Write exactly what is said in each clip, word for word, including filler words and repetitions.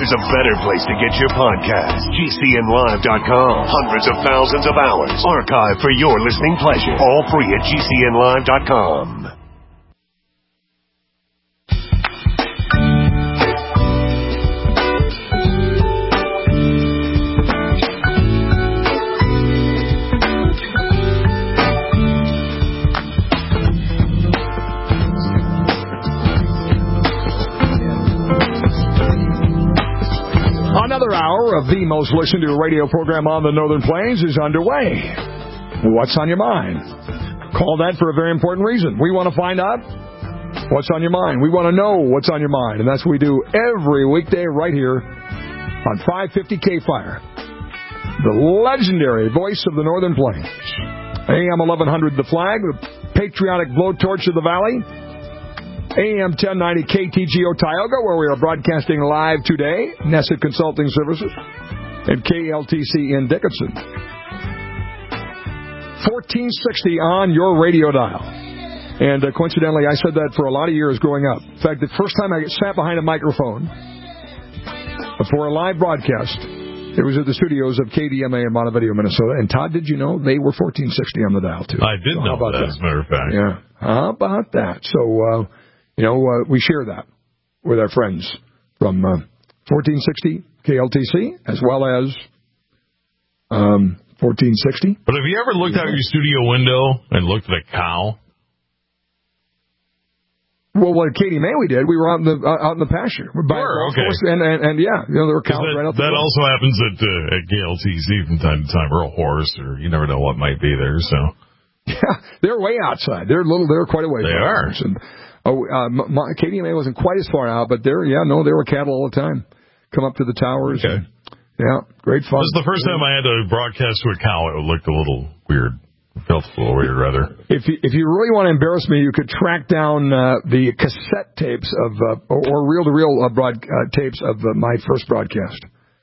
there's a better place to get your podcast. G C N live dot com. Hundreds of thousands of hours archived for your listening pleasure. All free at G C N live dot com. Another hour of the most listened to radio program on the Northern Plains is underway. What's on your mind? Call that for a very important reason. We want to find out what's on your mind. We want to know what's on your mind. And that's what we do every weekday right here on five fifty K Fire, the legendary voice of the Northern Plains. A M eleven hundred The Flag, the patriotic blowtorch of the valley. A M ten ninety K T G O Tioga, where we are broadcasting live today. Nesset Consulting Services and K L T C in Dickinson. fourteen sixty on your radio dial. And uh, coincidentally, I said that for a lot of years growing up. In fact, the first time I sat behind a microphone for a live broadcast, it was at the studios of K D M A in Montevideo, Minnesota. And Todd, did you know they were fourteen sixty on the dial, too? I did so know about that, that, as a matter of fact. Yeah. How about that? So, uh, you know, uh, we share that with our friends from uh, fourteen sixty K L T C as well as um, fourteen sixty. But have you ever looked out your studio window and looked at a cow? Well, what K D M A we did, we were out in the uh, out in the pasture. We're by sure, okay. And, and and yeah, you know, there were cows that, right out there. That also happens at uh, at K L T C from time to time, or a horse, or you never know what might be there. So yeah, they're way outside. They're little. They're quite a way. They are. And, oh, uh, my, K D M A wasn't quite as far out, but there, yeah, no, there were cattle all the time. Come up to the towers. Okay. And, yeah, great fun. This is the first time I had to broadcast to a cow. It looked a little weird. It felt a little weird, rather. If you, if you really want to embarrass me, you could track down uh, the cassette tapes of, uh, or, or reel-to-reel uh, broad uh, tapes of uh, my first broadcast.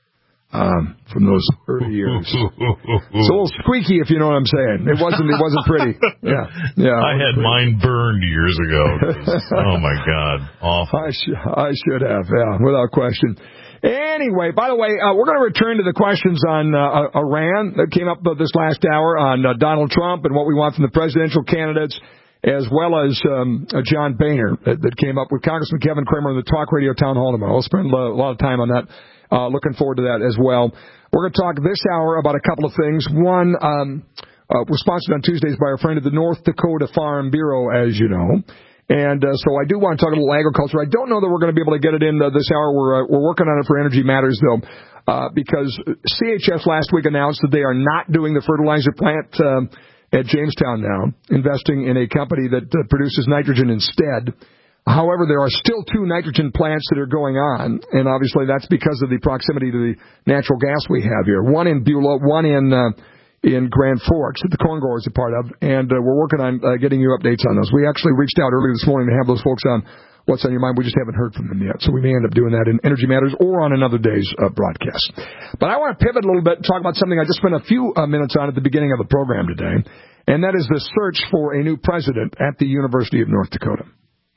Um, from those early years. It's a little squeaky, if you know what I'm saying. It wasn't. It wasn't pretty. Yeah, yeah. I had pretty. Mine burned years ago. Oh my God, awful. I should. I should have. Yeah, without question. Anyway, by the way, uh, we're going to return to the questions on uh, Iran that came up this last hour on uh, Donald Trump and what we want from the presidential candidates, as well as um, uh, John Boehner that, that came up with Congressman Kevin Kramer in the Talk Radio Town Hall tomorrow. We'll spend a lot of time on that. Uh, looking forward to that as well. We're going to talk this hour about a couple of things. One, um, uh, we're sponsored on Tuesdays by our friend at the North Dakota Farm Bureau, as you know. And uh, so I do want to talk a little agriculture. I don't know that we're going to be able to get it in uh, this hour. We're, uh, we're working on it for Energy Matters, though, uh, because C H S last week announced that they are not doing the fertilizer plant uh, at Jamestown now, investing in a company that uh, produces nitrogen instead. However, there are still two nitrogen plants that are going on, and obviously that's because of the proximity to the natural gas we have here. One in Beulah, one in uh, in Grand Forks that the corn growers are part of, and uh, we're working on uh, getting you updates on those. We actually reached out earlier this morning to have those folks on What's on Your Mind. We just haven't heard from them yet, so we may end up doing that in Energy Matters or on another day's uh, broadcast. But I want to pivot a little bit and talk about something I just spent a few uh, minutes on at the beginning of the program today, and that is the search for a new president at the University of North Dakota.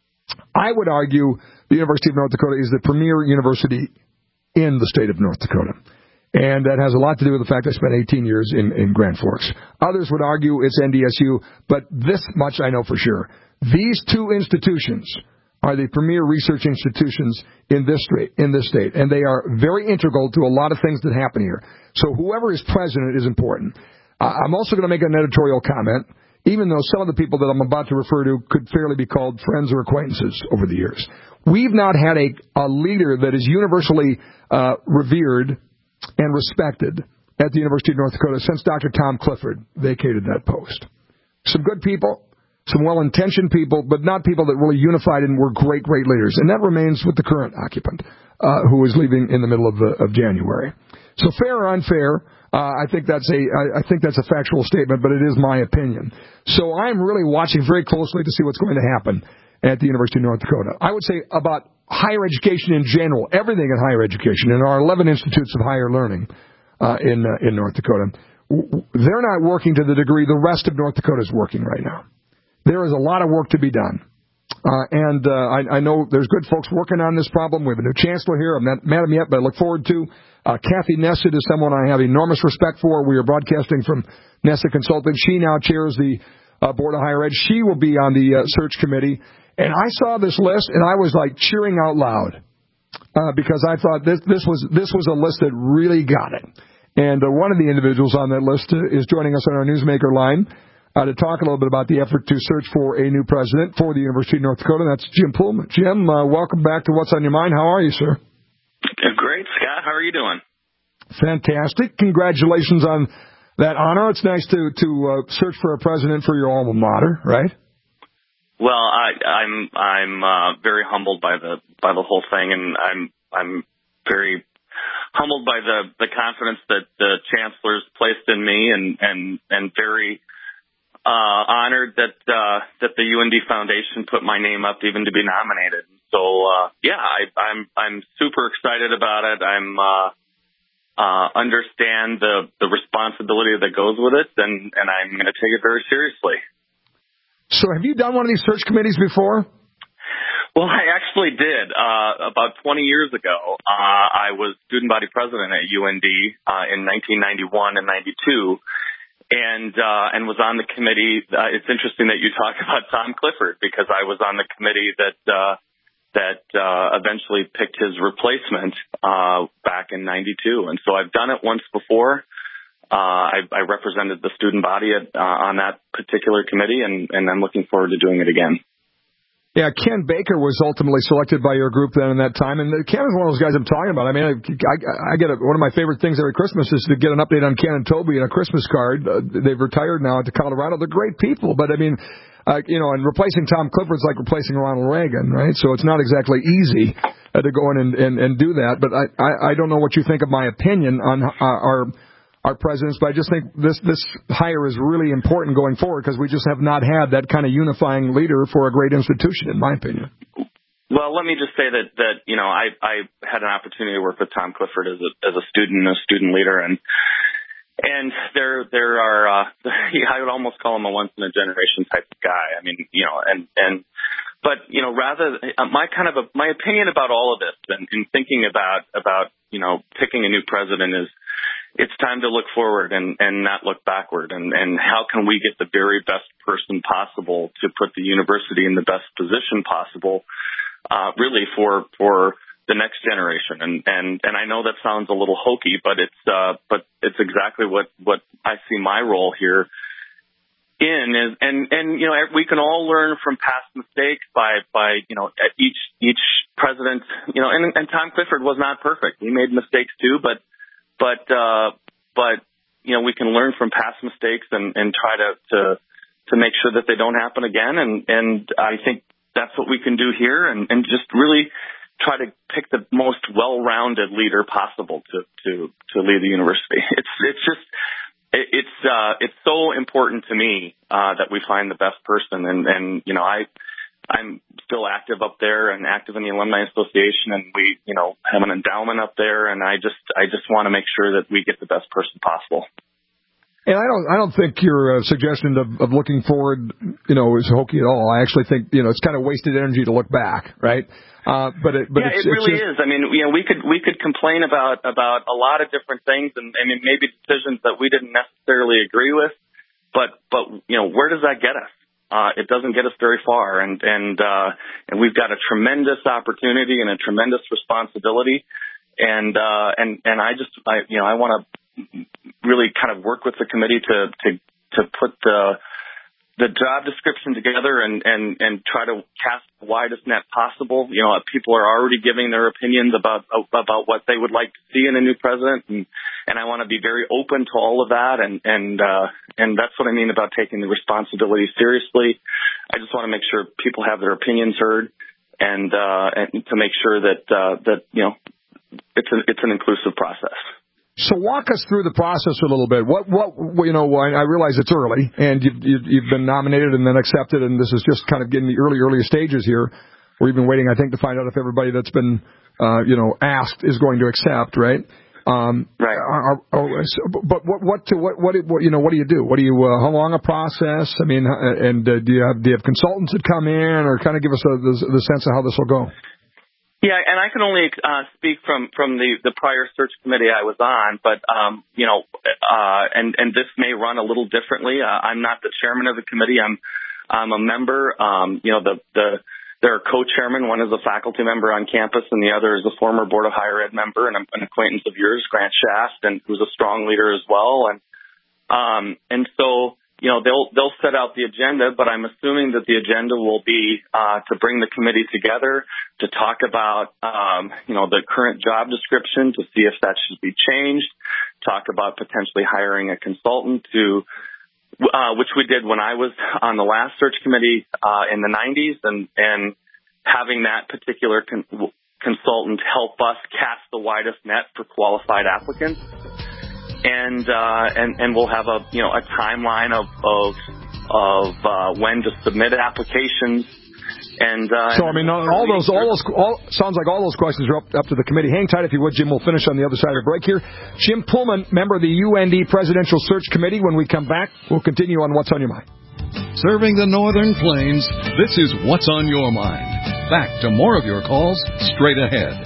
I would argue the University of North Dakota is the premier university in the state of North Dakota. And that has a lot to do with the fact I spent eighteen years in, in Grand Forks. Others would argue it's N D S U, but this much I know for sure. These two institutions are the premier research institutions in this state, in this state, and they are very integral to a lot of things that happen here. So whoever is president is important. Uh, I'm also going to make an editorial comment, even though some of the people that I'm about to refer to could fairly be called friends or acquaintances over the years. We've not had a, a leader that is universally uh, revered and respected at the University of North Dakota since Doctor Tom Clifford vacated that post. Some good people, some well-intentioned people, but not people that really unified and were great, great leaders. And that remains with the current occupant, uh, who is leaving in the middle of, the, of January. So fair or unfair, uh, I think that's a I, I think that's a factual statement, but it is my opinion. So I'm really watching very closely to see what's going to happen at the University of North Dakota. I would say about higher education in general, everything in higher education, and our eleven institutes of higher learning uh, in uh, in North Dakota, they're not working to the degree the rest of North Dakota is working right now. There is a lot of work to be done. Uh, and uh, I, I know there's good folks working on this problem. We have a new chancellor here. I'm not met him yet, but I look forward to. Uh, Kathy Nessett is someone I have enormous respect for. We are broadcasting from Nessett Consulting. She now chairs the uh, Board of Higher Ed. She will be on the uh, search committee. And I saw this list, and I was like cheering out loud uh, because I thought this, this was this was a list that really got it. And uh, one of the individuals on that list uh, is joining us on our Newsmaker line. Uh, to talk a little bit about the effort to search for a new president for the University of North Dakota. That's Jim Pullman. Jim, uh, welcome back to What's on Your Mind. How are you, sir? Great, Scott. How are you doing? Fantastic. Congratulations on that honor. It's nice to, to uh, search for a president for your alma mater, right? Well, I, I'm I'm uh, very humbled by the by the whole thing, and I'm I'm very humbled by the, the confidence that the chancellor's placed in me, and and and very Uh, honored that uh, that the U N D Foundation put my name up even to be nominated. So uh, yeah, I, I'm I'm super excited about it. I'm uh, uh, understand the the responsibility that goes with it, and and I'm going to take it very seriously. So have you done one of these search committees before? Well, I actually did. Uh, about twenty years ago, uh, I was student body president at U N D uh, in nineteen ninety-one and ninety-two. And uh, and was on the committee. Uh, it's interesting that you talk about Tom Clifford, because I was on the committee that uh, that uh, eventually picked his replacement uh, back in ninety-two. And so I've done it once before. Uh, I, I represented the student body at, uh, on that particular committee, and, and I'm looking forward to doing it again. Yeah, Ken Baker was ultimately selected by your group then in that time, and Ken is one of those guys I'm talking about. I mean, I, I, I get a, one of my favorite things every Christmas is to get an update on Ken and Toby in a Christmas card. Uh, they've retired now at the Colorado. They're great people, but I mean, uh, you know, and replacing Tom Clifford's like replacing Ronald Reagan, right? So it's not exactly easy uh, to go in and, and, and do that. But I, I, I don't know what you think of my opinion on uh, our. our presidents, but I just think this this hire is really important going forward, because we just have not had that kind of unifying leader for a great institution, in my opinion. Well, let me just say that, that you know, I, I had an opportunity to work with Tom Clifford as a as a student, a student leader, and and there there are uh, I would almost call him a once in a generation type of guy. I mean, you know, and and but you know, rather my kind of a, my opinion about all of this, and in thinking about about you know picking a new president, is it's time to look forward and, and not look backward. And, and how can we get the very best person possible to put the university in the best position possible, uh, really for, for the next generation. And, and, and I know that sounds a little hokey, but it's, uh, but it's exactly what, what I see my role here in is, and, and, you know, we can all learn from past mistakes by, by, you know, each, each president, you know, and, and Tom Clifford was not perfect. He made mistakes too, but, But, uh, but, you know, we can learn from past mistakes and, and try to, to, to make sure that they don't happen again. And, and I think that's what we can do here, and, and just really try to pick the most well-rounded leader possible to, to, to lead the university. It's, it's just, it, it's, uh, it's so important to me, uh, that we find the best person. And, and, you know, I, I'm still active up there and active in the Alumni Association, and we, you know, have an endowment up there, and I just, I just want to make sure that we get the best person possible. And I don't, I don't think your uh, suggestion of, of looking forward, you know, is hokey at all. I actually think, you know, it's kind of wasted energy to look back, right? Uh, but it, but yeah, it's, it really it's just, is. I mean, you know, we could, we could complain about, about a lot of different things, and I mean, maybe decisions that we didn't necessarily agree with, but, but, you know, where does that get us? Uh, it doesn't get us very far, and and uh, and we've got a tremendous opportunity and a tremendous responsibility, and uh, and and I just I you know I want to really kind of work with the committee to to to put the the job description together and and and try to cast the widest net possible. You know, people are already giving their opinions about about what they would like to see in a new president, and and I want to be very open to all of that, and and uh, and that's what I mean about taking the responsibility seriously. I just want to make sure people have their opinions heard, and uh, and to make sure that uh, that you know it's an it's an inclusive process. So walk us through the process a little bit. What, what, you know, I realize it's early, and you've, you've been nominated and then accepted, and this is just kind of getting the early, early stages here. We're even waiting, I think, to find out if everybody that's been, uh, you know, asked is going to accept, right? Um, right. Are, are, are, but what what to, what what what you know what do you do? What do you uh, how long a process? I mean, and uh, do you have do you have consultants that come in, or kind of give us a, the, the sense of how this will go? Yeah, and I can only uh, speak from, from the, the prior search committee I was on, but, um, you know, uh, and, and this may run a little differently. Uh, I'm not the chairman of the committee. I'm, I'm a member. Um, you know, the, the, there are co-chairmen. One is a faculty member on campus, and the other is a former Board of Higher Ed member and an acquaintance of yours, Grant Shaft, and who's a strong leader as well. And, um, and so, you know, they'll, they'll set out the agenda, but I'm assuming that the agenda will be, uh, to bring the committee together to talk about, um, you know, the current job description to see if that should be changed, talk about potentially hiring a consultant to, uh, which we did when I was on the last search committee, uh, in the nineties, and, and having that particular con- consultant help us cast the widest net for qualified applicants. And, uh, and, and we'll have a, you know, a timeline of, of, of, uh, when to submit applications. And, uh, so, I mean, all those, all those, all, sounds like all those questions are up, up to the committee. Hang tight if you would, Jim. We'll finish on the other side of the break here. Jim Pullman, member of the U N D Presidential Search Committee. When we come back, we'll continue on What's on Your Mind. Serving the Northern Plains, this is What's on Your Mind. Back to more of your calls straight ahead.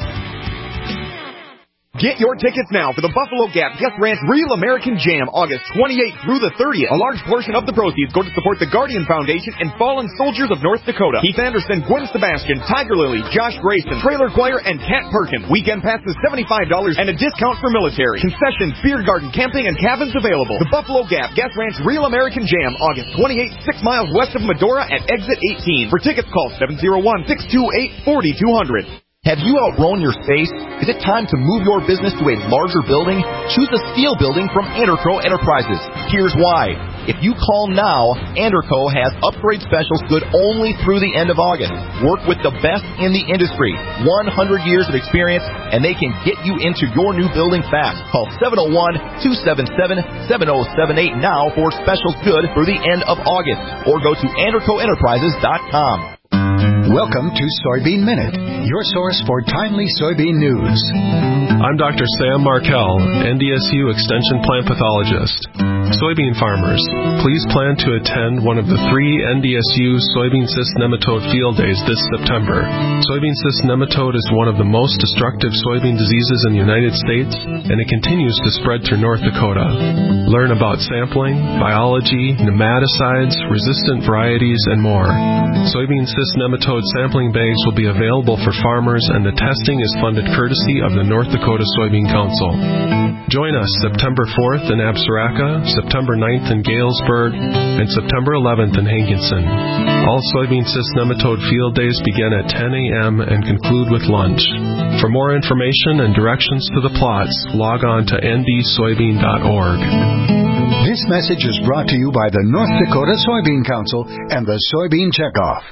Get your tickets now for the Buffalo Gap Guest Ranch Real American Jam, August twenty-eighth through the thirtieth. A large portion of the proceeds go to support the Guardian Foundation and Fallen Soldiers of North Dakota. Keith Anderson, Gwen Sebastian, Tiger Lily, Josh Grayson, Trailer Choir, and Kat Perkins. Weekend passes seventy-five dollars and a discount for military. Concessions, beer garden, camping, and cabins available. The Buffalo Gap Guest Ranch Real American Jam, August twenty-eighth, six miles west of Medora at exit eighteen. For tickets, call seven oh one, six two eight, four two zero zero. Have you outgrown your space? Is it time to move your business to a larger building? Choose a steel building from Anderco Enterprises. Here's why. If you call now, Anderco has upgrade specials good only through the end of August. Work with the best in the industry. one hundred years of experience, and they can get you into your new building fast. Call seven oh one, two seven seven, seven oh seven eight now for specials good through the end of August. Or go to anderco enterprises dot com. Welcome to Soybean Minute, your source for timely soybean news. I'm Doctor Sam Markell, N D S U Extension Plant Pathologist. Soybean farmers, please plan to attend one of the three N D S U Soybean Cyst Nematode Field Days this September. Soybean Cyst Nematode is one of the most destructive soybean diseases in the United States, and it continues to spread through North Dakota. Learn about sampling, biology, nematicides, resistant varieties, and more. Soybean Cyst Nematode sampling bags will be available for farmers, and the testing is funded courtesy of the North Dakota Soybean Council. Join us September fourth in Absaraka, September ninth in Galesburg, and September eleventh in Hankinson. All soybean cyst nematode field days begin at ten a.m. and conclude with lunch. For more information and directions to the plots, log on to n d soybean dot org. This message is brought to you by the North Dakota Soybean Council and the Soybean Checkoff.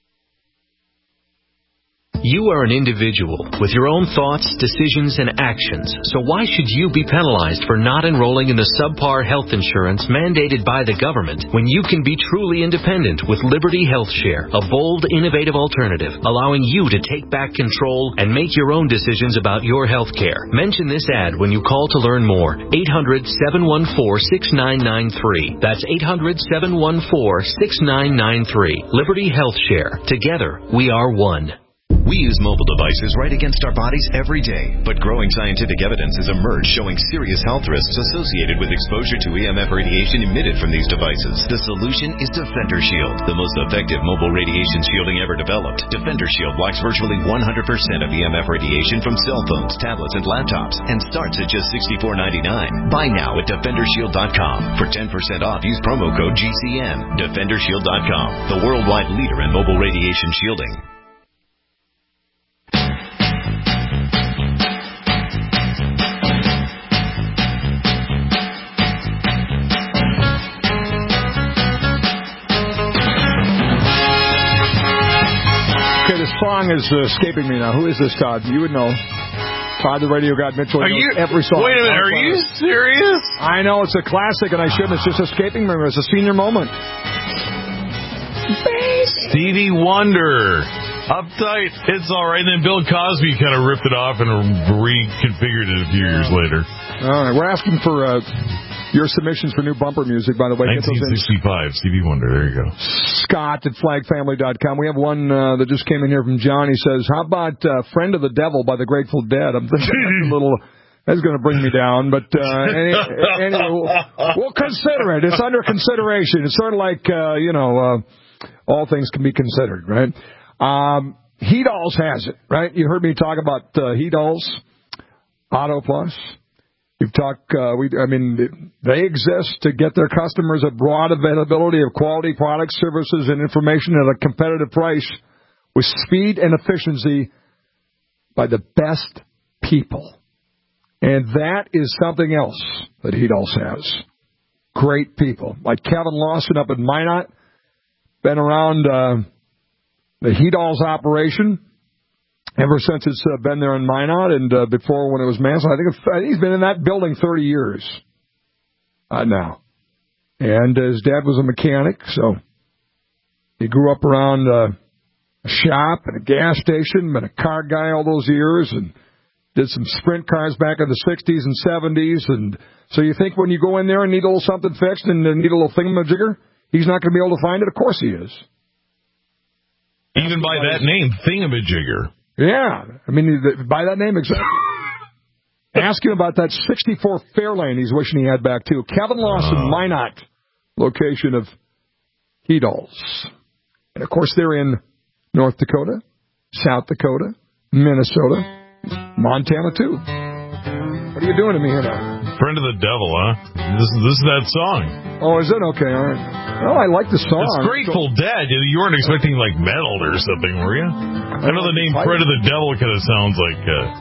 You are an individual with your own thoughts, decisions, and actions, so why should you be penalized for not enrolling in the subpar health insurance mandated by the government when you can be truly independent with Liberty Health Share, a bold, innovative alternative allowing you to take back control and make your own decisions about your health care? Mention this ad when you call to learn more. eight hundred, seven one four, six nine nine three. That's eight hundred, seven one four, six nine nine three. Liberty Health Share. Together, we are one. We use mobile devices right against our bodies every day, but growing scientific evidence has emerged showing serious health risks associated with exposure to E M F radiation emitted from these devices. The solution is Defender Shield, the most effective mobile radiation shielding ever developed. Defender Shield blocks virtually one hundred percent of E M F radiation from cell phones, tablets, and laptops, and starts at just sixty-four ninety-nine. Buy now at defender shield dot com. For ten percent off, use promo code G C N. defender shield dot com, the worldwide leader in mobile radiation shielding. Song is uh, escaping me now. Who is this, Todd? You would know. Todd, the radio guy, Mitchell. Are you, every song. Wait a minute. Are you serious? I know. It's a classic, and I shouldn't. It's just escaping me. It's a senior moment. Stevie Wonder. Uptight. It's all right. And then Bill Cosby kind of ripped it off and reconfigured it a few years later. All right. We're asking for uh, your submissions for new bumper music, by the way. nineteen sixty-five, Stevie Wonder. There you go. Scott at flag family dot com. We have one uh, that just came in here from John. He says, how about uh, Friend of the Devil by the Grateful Dead? I'm thinking that's a little... That's going to bring me down, but uh, any, anyway, we'll, we'll consider it. It's under consideration. It's sort of like, uh, you know, uh, all things can be considered, right? Um, Hedalls has it, right? You heard me talk about uh, Hedalls, Auto Plus. You've talked, uh, we, I mean, they exist to get their customers a broad availability of quality products, services, and information at a competitive price with speed and efficiency by the best people. And that is something else that Hedalls has. Great people. Like Kevin Lawson up at Minot, been around uh, the Hedalls operation ever since it's uh, been there in Minot and uh, before when it was Mansell. I think, it's, I think he's been in that building thirty years uh, now. And his dad was a mechanic, so he grew up around uh, a shop and a gas station, been a car guy all those years, and did some sprint cars back in the sixties and seventies. And so you think when you go in there and need a little something fixed and need a little thingamajigger, he's not going to be able to find it? Of course he is. Even by that name, thingamajigger. Yeah. I mean, by that name, exactly. Ask him about that sixty-four Fairlane he's wishing he had back, too. Kevin Lawson, uh. Minot, location of Hedalls. And, of course, they're in North Dakota, South Dakota, Minnesota, Montana, too. What are you doing to me here now? Friend of the Devil, huh? This, this is that song. Oh, is it? Okay, all right. Well, I like the song. It's Grateful so... Dead. You weren't expecting, like, metal or something, were you? I know the name Friend of the Devil kind of sounds like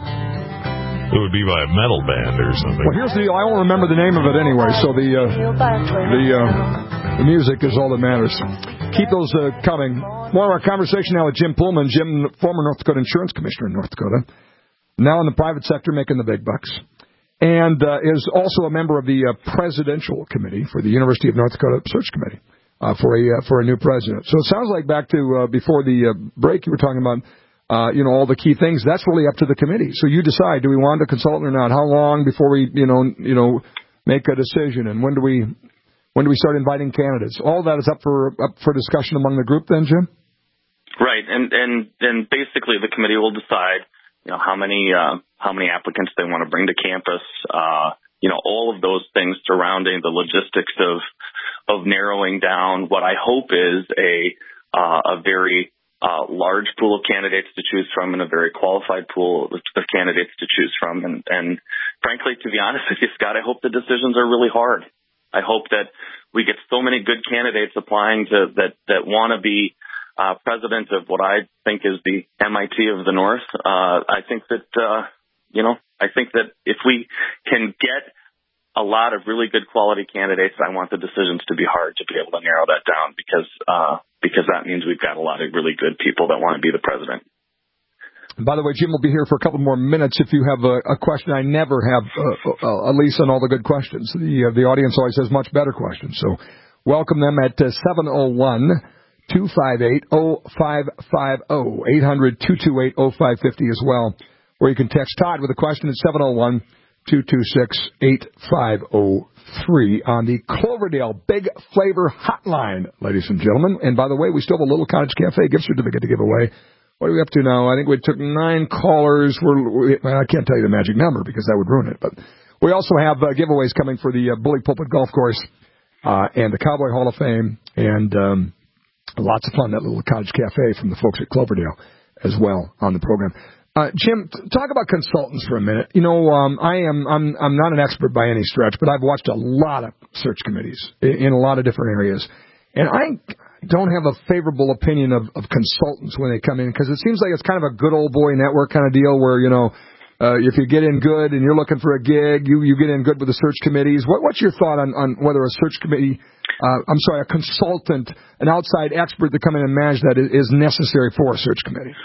uh, it would be by a metal band or something. Well, here's the deal. I won't remember the name of it anyway, so the, uh, the, uh, the music is all that matters. Keep those uh, coming. More of our conversation now with Jim Pullman. Jim, former North Dakota Insurance Commissioner in North Dakota. Now in the private sector making the big bucks. And uh, is also a member of the uh, Presidential Committee for the University of North Dakota Search Committee uh, for a uh, for a new president. So it sounds like back to uh, before the uh, break you were talking about, uh, you know, all the key things. That's really up to the committee. So you decide, do we want a consultant or not? How long before we, you know, you know, make a decision? And when do we when do we start inviting candidates? All that is up for up for discussion among the group then, Jim? Right. And, and, and basically the committee will decide, you know, how many, uh, how many applicants they want to bring to campus, uh, you know, all of those things surrounding the logistics of, of narrowing down what I hope is a, uh, a very, uh, large pool of candidates to choose from and a very qualified pool of candidates to choose from. And, and frankly, to be honest with you, Scott, I hope the decisions are really hard. I hope that we get so many good candidates applying to that, that want to be, Uh, president of what I think is the M I T of the North. Uh, I think that, uh, you know, I think that if we can get a lot of really good quality candidates, I want the decisions to be hard to be able to narrow that down because, uh, because that means we've got a lot of really good people that want to be the president. By the way, Jim will be here for a couple more minutes. If you have a, a question, I never have uh, uh, at least on all the good questions. The, uh, the audience always has much better questions. So welcome them at uh, seven oh one, two five eight, oh five five oh, eight hundred, two two eight, oh five five oh as well. Or you can text Todd with a question at seven oh one, two two six, eight five oh three on the Cloverdale Big Flavor Hotline, ladies and gentlemen. And by the way, we still have a little Cottage Cafe gift certificate to give away. What are we up to now? I think we took nine callers. We're, we, well, I can't tell you the magic number because that would ruin it. But we also have uh, giveaways coming for the uh, Bully Pulpit Golf Course uh, and the Cowboy Hall of Fame and... Um, Lots of fun, that little Cottage Cafe from the folks at Cloverdale as well on the program. Uh, Jim, talk about consultants for a minute. You know, um, I am, I'm, I'm not an expert by any stretch, but I've watched a lot of search committees in, in a lot of different areas. And I don't have a favorable opinion of, of consultants when they come in because it seems like it's kind of a good old boy network kind of deal where, you know, uh, if you get in good and you're looking for a gig, you, you get in good with the search committees. What, what's your thought on, on whether a search committee Uh, I'm sorry, a consultant, an outside expert to come in and manage that is necessary for a search committee?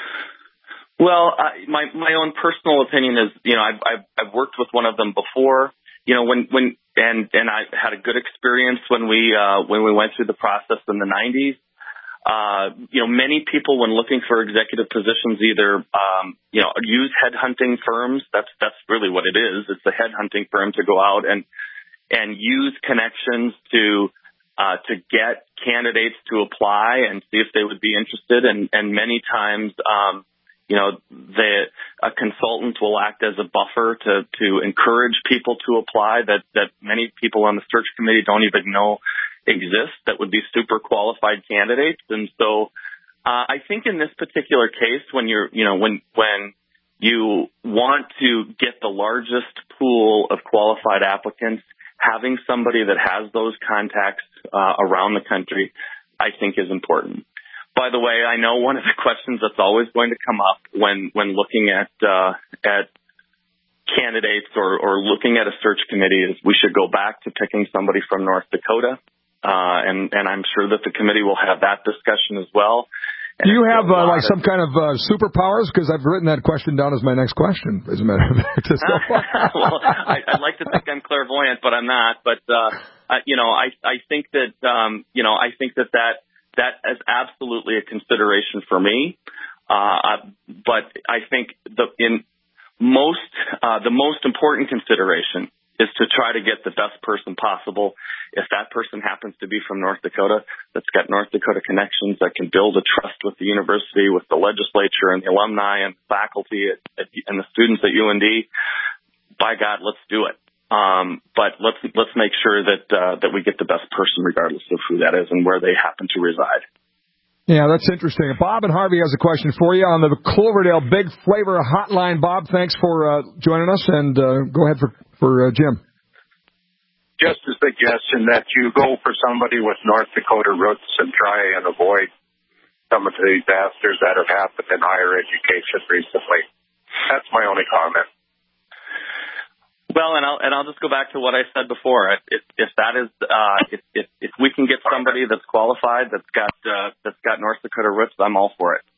Well, uh, my my own personal opinion is, you know, I've, I've I've worked with one of them before, you know, when when and and I had a good experience when we uh, when we went through the process in the nineties. Uh, you know, many people when looking for executive positions either, um, you know, use headhunting firms. That's, that's really what it is. It's a headhunting firm to go out and, and use connections to, uh, to get candidates to apply and see if they would be interested. And, and many times, um, you know, the, a consultant will act as a buffer to, to encourage people to apply that, that many people on the search committee don't even know exist that would be super qualified candidates. And so, uh, I think in this particular case, when you're, you know, when, when you want to get the largest pool of qualified applicants, having somebody that has those contacts, uh, around the country, I think is important. By the way, I know one of the questions that's always going to come up when, when looking at, uh, at candidates or, or looking at a search committee is we should go back to picking somebody from North Dakota. Uh, and, and I'm sure that the committee will have that discussion as well. And do you have, uh, like some kind of, uh, superpowers? Because I've written that question down as my next question, as a matter of fact. Well, I, I'd like to think I'm clairvoyant, but I'm not. But, uh, I, you know, I, I think that, um, you know, I think that that, that is absolutely a consideration for me. Uh, but I think the, in most, uh, the most important consideration is to try to get the best person possible. If that person happens to be from North Dakota, that's got North Dakota connections, that can build a trust with the university, with the legislature and the alumni and faculty at, at, and the students at U N D, by God, let's do it. Um, but let's let's make sure that uh, that we get the best person, regardless of who that is and where they happen to reside. Yeah, that's interesting. Bob and Harvey has a question for you on the Cloverdale Big Flavor Hotline. Bob, thanks for uh, joining us, and uh, go ahead for for uh, Jim. Just a suggestion that you go for somebody with North Dakota roots and try and avoid some of the disasters that have happened in higher education recently. That's my only comment. Well, and I'll and I'll just go back to what I said before. If if that is uh, if, if if we can get somebody that's qualified, that's got uh, that's got North Dakota roots, I'm all for it.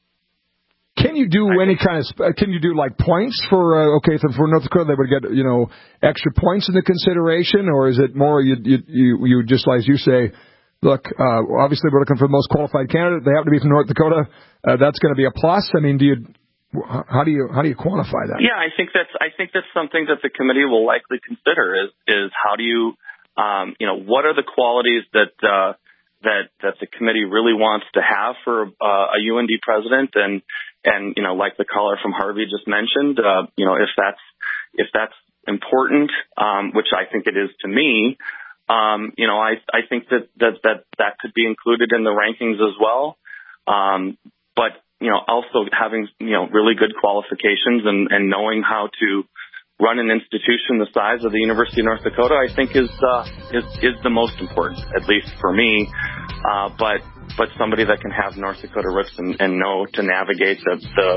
Can you do any kind of, can you do like points for, uh, okay, for, for North Dakota, they would get, you know, extra points into consideration, or is it more you, you, you, you just, like you say, look, uh, obviously we're looking for the most qualified candidate. They happen to be from North Dakota. Uh, that's going to be a plus. I mean, do you, how do you, how do you quantify that? Yeah, I think that's, I think that's something that the committee will likely consider is, is how do you, um, you know, what are the qualities that, uh, that, that the committee really wants to have for uh, a U N D president, and, and, you know, like the caller from Harvey just mentioned, uh, you know, if that's, if that's important, um, which I think it is to me, um, you know, I, I think that, that, that, that could be included in the rankings as well. Um, but, you know, also having, you know, really good qualifications and, and knowing how to run an institution the size of the University of North Dakota, I think is, uh, is, is the most important, at least for me. Uh, but, but somebody that can have North Dakota roots and, and know to navigate the, the,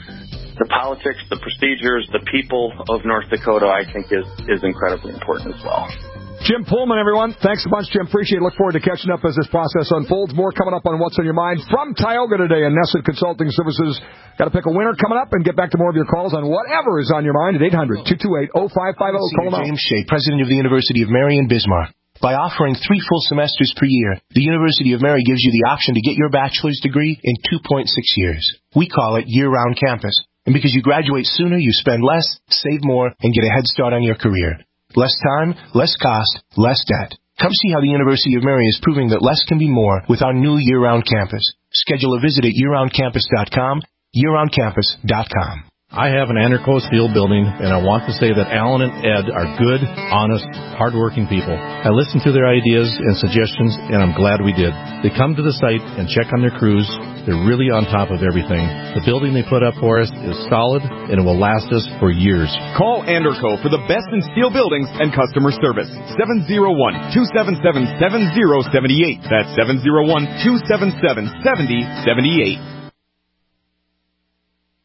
the politics, the procedures, the people of North Dakota, I think is, is incredibly important as well. Jim Pullman, everyone. Thanks a bunch, Jim. Appreciate it. Look forward to catching up as this process unfolds. More coming up on What's on Your Mind from Tioga today and Nesson Consulting Services. Got to pick a winner coming up and get back to more of your calls on whatever is on your mind at eight hundred, two two eight, oh five five oh. Call them out. James Shea, president of the University of Mary in Bismarck. By offering three full semesters per year, the University of Mary gives you the option to get your bachelor's degree in two point six years. We call it year-round campus. And because you graduate sooner, you spend less, save more, and get a head start on your career. Less time, less cost, less debt. Come see how the University of Mary is proving that less can be more with our new year-round campus. Schedule a visit at year round campus dot com, year round campus dot com. I have an Anderco Steel building, and I want to say that Alan and Ed are good, honest, hardworking people. I listened to their ideas and suggestions, and I'm glad we did. They come to the site and check on their crews. They're really on top of everything. The building they put up for us is solid, and it will last us for years. Call Anderco for the best in steel buildings and customer service. seven oh one, two seven seven, seven oh seven eight. That's seven oh one, two seven seven, seven oh seven eight.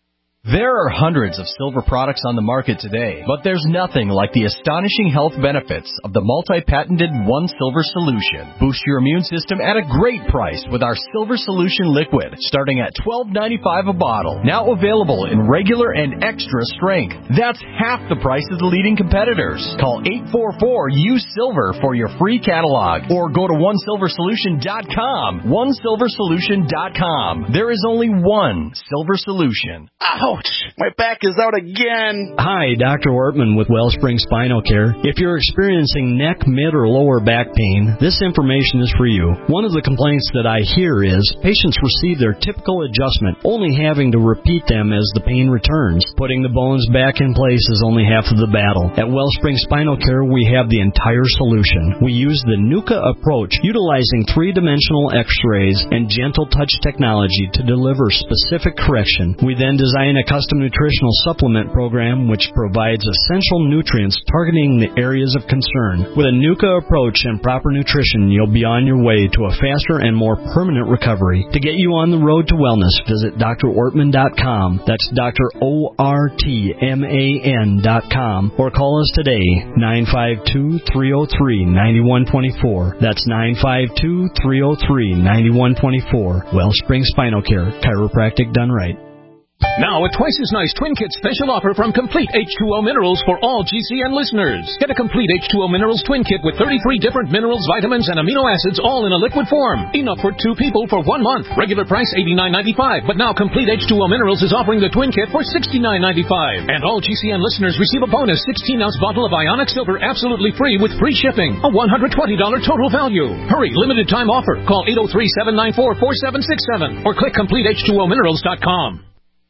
There are hundreds of silver products on the market today, but there's nothing like the astonishing health benefits of the multi-patented One Silver Solution. Boost your immune system at a great price with our Silver Solution Liquid, starting at twelve ninety-five a bottle. Now available in regular and extra strength. That's half the price of the leading competitors. Call eight four four U SILVER for your free catalog, or go to one silver solution dot com. one silver solution dot com. There is only one Silver Solution. Ouch! My back is out again. Hi, Doctor Ortman with Wellspring Spinal Care. If you're experiencing neck, mid, or lower back pain, this information is for you. One of the complaints that I hear is patients receive their typical adjustment, only having to repeat them as the pain returns. Putting the bones back in place is only half of the battle. At Wellspring Spinal Care, we have the entire solution. We use the NUCA approach, utilizing three-dimensional x-rays and gentle touch technology to deliver specific correction. We then design a custom nutritional supplement program which provides essential nutrients targeting the areas of concern. With a NUCA approach and proper nutrition, you'll be on your way to a faster and more permanent recovery. To get you on the road to wellness, visit D R ortman dot com. That's Doctor O R T M A N dot com. Or call us today, nine five two, three oh three, nine one two four. That's nine five two, three oh three, nine one two four. Wellspring Spinal Care, chiropractic done right. Now, a twice as nice Twin Kit special offer from Complete H two O Minerals for all G C N listeners. Get a Complete H two O Minerals Twin Kit with thirty-three different minerals, vitamins, and amino acids all in a liquid form. Enough for two people for one month. Regular price eighty-nine ninety-five, but now Complete H two O Minerals is offering the Twin Kit for sixty-nine ninety-five. And all G C N listeners receive a bonus sixteen ounce bottle of Ionic Silver absolutely free with free shipping. A one hundred twenty dollars total value. Hurry, limited time offer. Call eight oh three, seven nine four, four seven six seven or click complete h two o minerals dot com.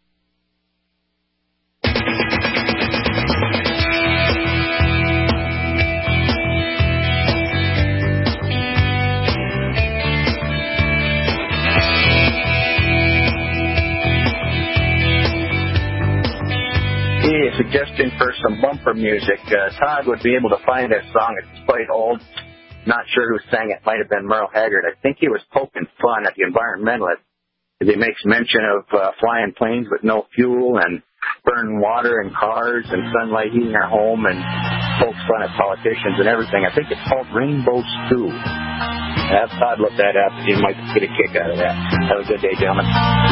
A suggestion for some bumper music. Uh, Todd would be able to find that song. It's quite old. Not sure who sang it. Might have been Merle Haggard. I think he was poking fun at the environmentalists. He makes mention of uh, flying planes with no fuel and burning water in cars and sunlight heating our home and pokes fun at politicians and everything. I think it's called Rainbow Stew. Have Todd look that up. You might get a kick out of that. Have a good day, gentlemen.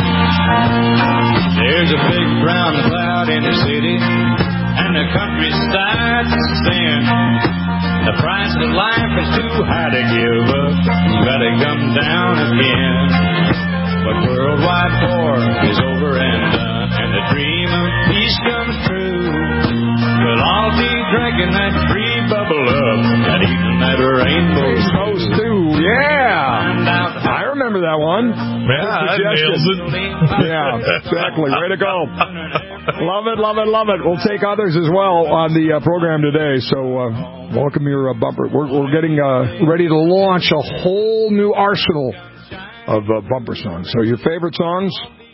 There's a big brown cloud in the city, and the country starts to sin. The price of life is too high to give up. You gotta come down again. But worldwide war is over and done, and the dream of peace comes true. We'll all be drinking that free bubble up and eating that rainbow stew. Yeah, I remember that one. Yeah, that nails it. Yeah, exactly. Way to go. Love it, love it, love it. We'll take others as well on the uh, program today. So uh, welcome your uh, bumper. We're, we're getting uh, ready to launch a whole new arsenal of uh, bumper songs. So your favorite songs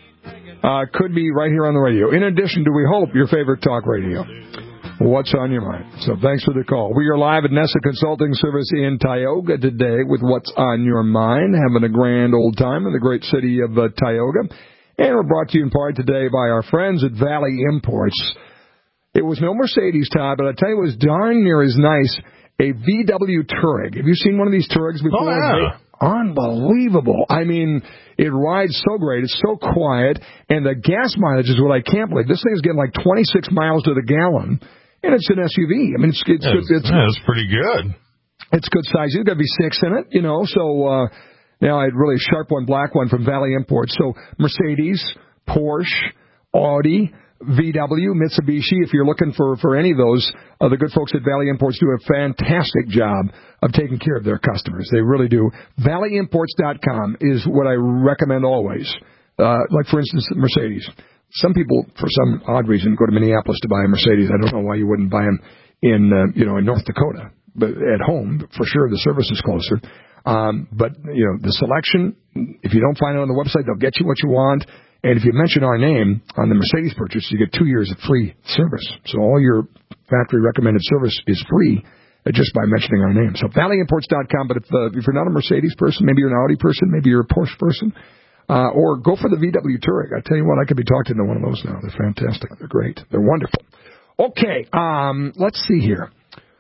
uh, could be right here on the radio. In addition to, we hope, your favorite talk radio. What's on your mind? So thanks for the call. We are live at Nessa Consulting Service in Tioga today with What's on Your Mind, having a grand old time in the great city of uh, Tioga. And we're brought to you in part today by our friends at Valley Imports. It was no Mercedes, Todd, but I tell you it was darn near as nice, a V W Touareg. Have you seen one of these Touaregs before? Oh, yeah. Unbelievable. I mean, it rides so great. It's so quiet. And the gas mileage is what I can't believe. This thing is getting like twenty-six miles to the gallon. And it's an S U V. I mean, it's it's yeah, good. It's, yeah, it's pretty good. It's good size. There's got to be six in it, you know. So uh, now I had really sharp one, black one from Valley Imports. So Mercedes, Porsche, Audi, V W, Mitsubishi. If you're looking for for any of those, uh, the good folks at Valley Imports do a fantastic job of taking care of their customers. They really do. Valley Imports dot com is what I recommend always. Uh, like for instance, Mercedes. Some people, for some odd reason, go to Minneapolis to buy a Mercedes. I don't know why you wouldn't buy them in, uh, you know, in North Dakota. But at home, for sure, the service is closer. Um, but, you know, the selection, if you don't find it on the website, they'll get you what you want. And if you mention our name on the Mercedes purchase, you get two years of free service. So all your factory-recommended service is free just by mentioning our name. So Valley Imports dot com. But if, uh, if you're not a Mercedes person, maybe you're an Audi person, maybe you're a Porsche person, Uh, or go for the V W Touareg. I tell you what, I could be talking to one of those now. They're fantastic. They're great. They're wonderful. Okay, um, let's see here.